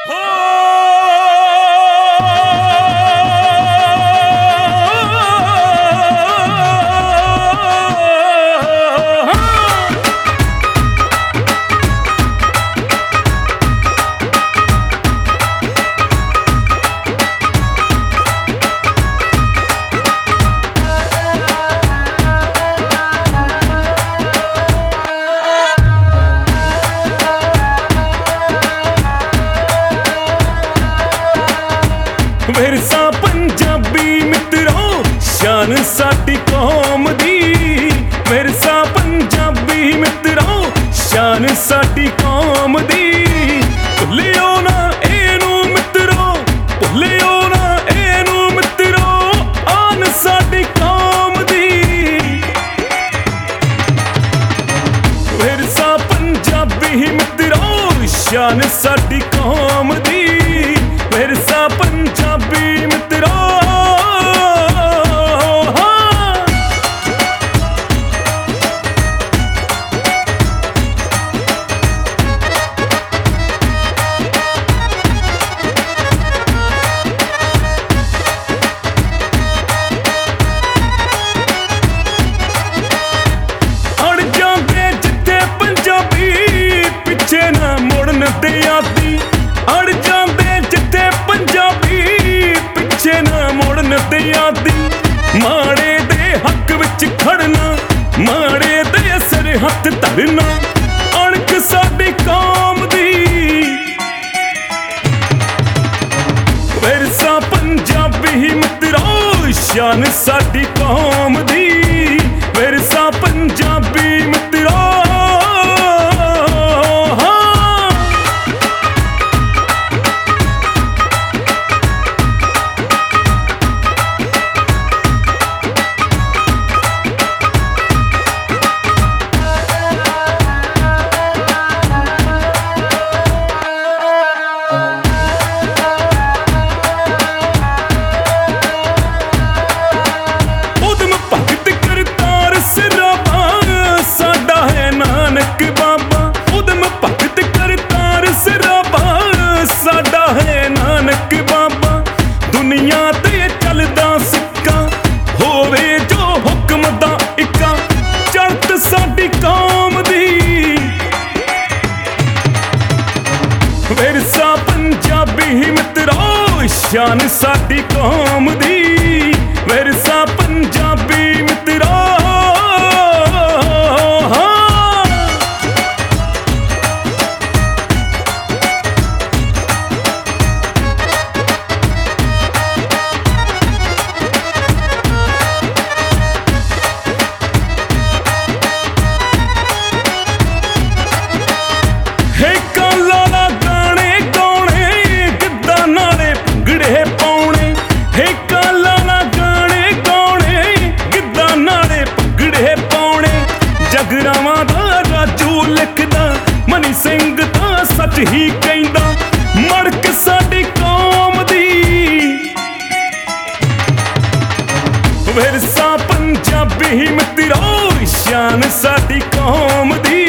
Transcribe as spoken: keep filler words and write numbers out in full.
विरसा पंजाबी मित्रों शान साडी कौम दी। विरसा पंजाबी मित्रों शान साडी कौम दी। भुल्लियो ना एनू मित्रों, भुल्लियो ना एनू मित्रों, आन साडी कौम दी। विरसा पंजाबी मित्रों शान साडी कौम दी। विरसा पंजाबी मित्रों अड़ जांदे जिथे पंजाबी पिछे ना मुड़न ते आदी। अड़ जांदे जिथे पंजाबी पिछे ना मुड़न ते आदी। माड़े दे हक विच खड़ना, माड़े दे सिर हथ धरना, अणख साडी कौम दी। विरसा पंजाबी मित्रों शान साडी कौम दी। विरसा पंजाबी मित्रों दुनिया ते चलदा सिक्का होवे जो हुक्म दा इक्का। चढ़त साडी कौम दी। विरसा पंजाबी मित्रों शान साडी कौम दी। विरसा पंजाबी मित्रों जगरावां दा राजू लिखदा, मनी सिंह दा सच ही कहंदा, मड़क साडी कौम दी। विरसा पंजाबी मित्रों शान साडी कौम दी।